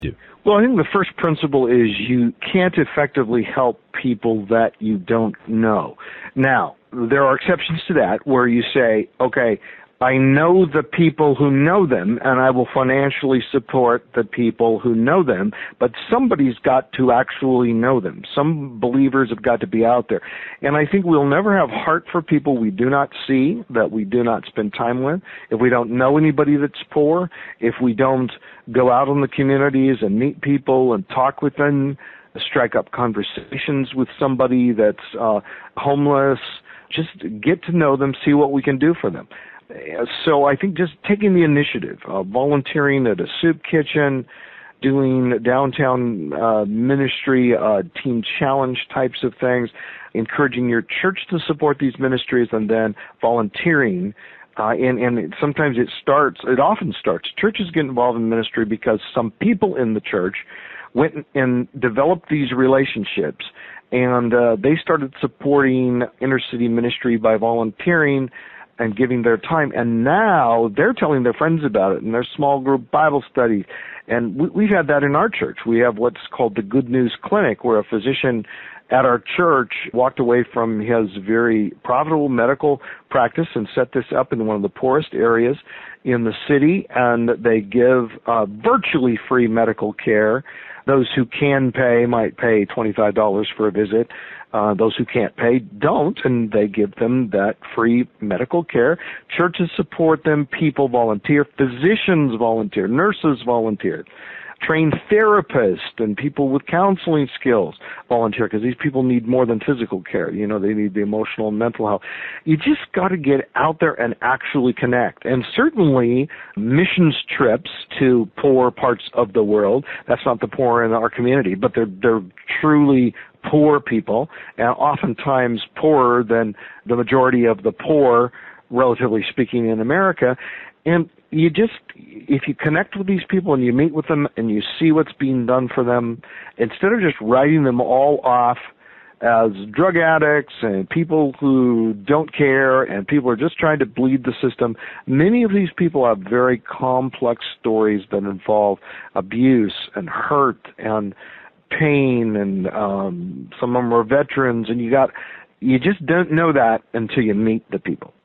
do? Well, I think the first principle is you can't effectively help people that you don't know. Now, there are exceptions to that where you say, okay, I know the people who know them, and I will financially support the people who know them, but somebody's got to actually know them. Some believers have got to be out there. And I think we'll never have heart for people we do not see, that we do not spend time with, if we don't know anybody that's poor, if we don't go out in the communities and meet people and talk with them, strike up conversations with somebody that's homeless, just get to know them, see what we can do for them. So I think just taking the initiative, volunteering at a soup kitchen, doing downtown ministry, teen challenge types of things, encouraging your church to support these ministries, and then volunteering. And sometimes it often starts. Churches get involved in ministry because some people in the church went and developed these relationships, and they started supporting inner city ministry by volunteering and giving their time, and now they're telling their friends about it in their small group Bible studies. And we've had that in our church. We have what's called the Good News Clinic, where a physician at our church walked away from his very profitable medical practice and set this up in one of the poorest areas in the city, and they give virtually free medical care. Those who can pay might pay $25 for a visit. Those who can't pay don't, and they give them that free medical care. Churches support them. People volunteer. Physicians volunteer. Nurses volunteer. Trained therapists and people with counseling skills volunteer, because these people need more than physical care. You know, they need the emotional and mental health. You just got to get out there and actually connect. And certainly missions trips to poor parts of the world. That's not the poor in our community, but they're truly poor people, and oftentimes poorer than the majority of the poor, relatively speaking, in America. And you just, if you connect with these people and you meet with them and you see what's being done for them, instead of just writing them all off as drug addicts and people who don't care and people are just trying to bleed the system, many of these people have very complex stories that involve abuse and hurt and pain, and some of them are veterans, and you just don't know that until you meet the people.